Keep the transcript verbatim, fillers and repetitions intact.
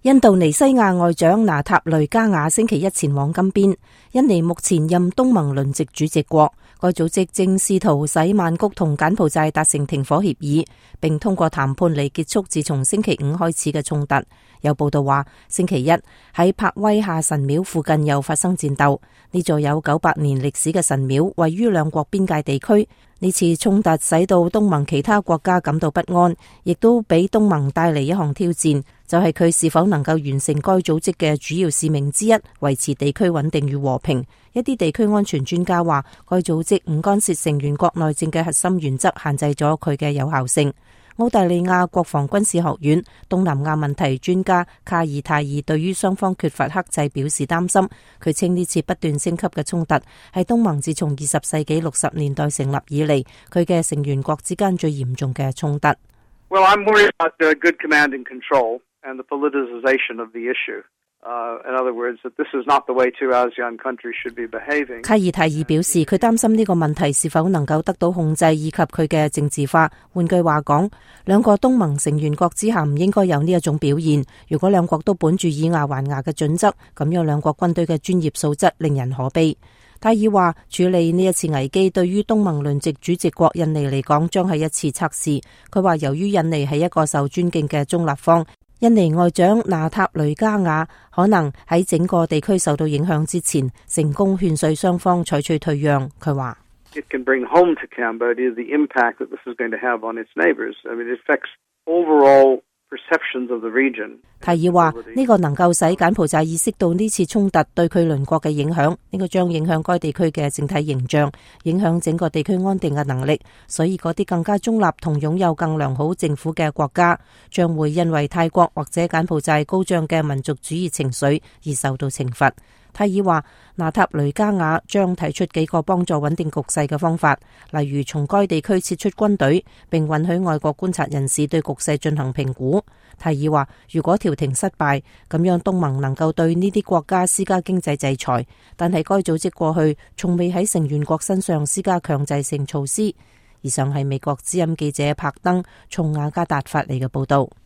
印度尼西亞外長拿塔雷加瓦星期一前往金邊。印尼目前任東盟輪值主席國，該組織正試圖使曼谷同柬埔寨達成停火協議，並通過談判嚟結束自從星期五開始嘅衝突。有報道話，星期一喺柏威夏神廟附近又發生戰鬥。呢座有九百年歷史嘅神廟位於兩國邊界地區。呢次衝突使到東盟其他國家感到不安，亦都俾東盟帶嚟一項挑戰，就係佢是否能夠完成該組織嘅主要使命之一，維持地區穩定與和平。一啲地區安全專家話，該組織唔干涉成員國內政嘅核心原則，限制咗佢嘅有效性。澳大利亞國防軍事學院東南亞問題專家卡爾泰爾對於雙方缺乏克制表示擔心。佢稱呢次不斷升級嘅衝突係東盟自從二十世紀六十年代成立以嚟，佢嘅成員國之間最嚴重嘅衝突。 Well, I'm worried about the good command and control and the politicization of the issue. Uh, in other words, that this is not the way two ASEAN countries should be behaving. 卡爾泰爾表示，佢擔心呢個問題是否能夠得到控制，以及佢嘅政治化。換句話講，兩個東盟成員國之下唔應該有呢一種表現。如果兩國都本住以牙還牙嘅準則，咁樣兩國軍隊嘅專業素質令人可悲。泰爾話，處理呢一次危機對於東盟輪值主席國印尼嚟講將係一次測試。佢話，由於印尼係一個受尊敬嘅中立方，印尼外長納塔雷加瓦可能喺整個地區受到影響之前，成功勸說雙方採取退讓。佢話 ，It can bring home to Cambodia the impact that this is going to have on its neighbors. I mean, it affects overall perceptions of the region. 泰爾話，呢個能夠使柬埔寨意識到呢次衝突對佢鄰國嘅影響，呢個將影響該地區嘅整體形象，影響整個地區安定嘅能力。所以嗰啲更加中立同擁有更良好政府嘅國家，將會因為泰國或者柬埔寨高漲嘅民族主義情緒而受到懲罰。泰爾話，納塔雷加瓦將提出幾個幫助穩定局勢嘅方法，例如從該地區撤出軍隊，並允許外國觀察人士對局勢進行評估。泰爾話，如果調停失敗，咁樣東盟能夠對呢啲國家施加經濟制裁，但係該組織過去從未喺成員國身上施加強制性措施。以上係美國之音記者柏登從雅加達發嚟嘅報道。